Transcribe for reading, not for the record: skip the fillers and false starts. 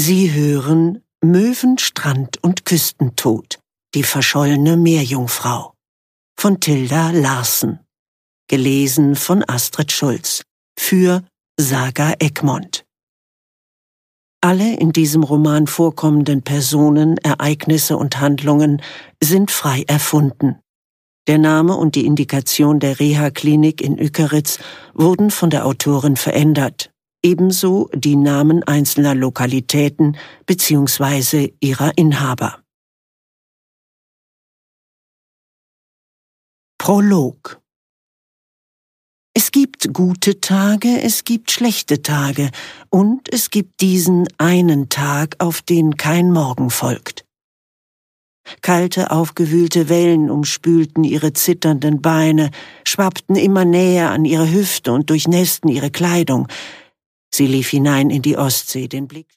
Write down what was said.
Sie hören Möwen, Strand und Küstentod, die verschollene Meerjungfrau von Tilda Larsen, gelesen von Astrid Schulz, für Saga Egmont. Alle in diesem Roman vorkommenden Personen, Ereignisse und Handlungen sind frei erfunden. Der Name und die Indikation der Reha-Klinik in Ückeritz wurden von der Autorin verändert, ebenso die Namen einzelner Lokalitäten bzw. ihrer Inhaber. Prolog. Es gibt gute Tage, es gibt schlechte Tage und es gibt diesen einen Tag, auf den kein Morgen folgt. Kalte, aufgewühlte Wellen umspülten ihre zitternden Beine, schwappten immer näher an ihre Hüfte und durchnässten ihre Kleidung. Sie lief hinein in die Ostsee, den Blick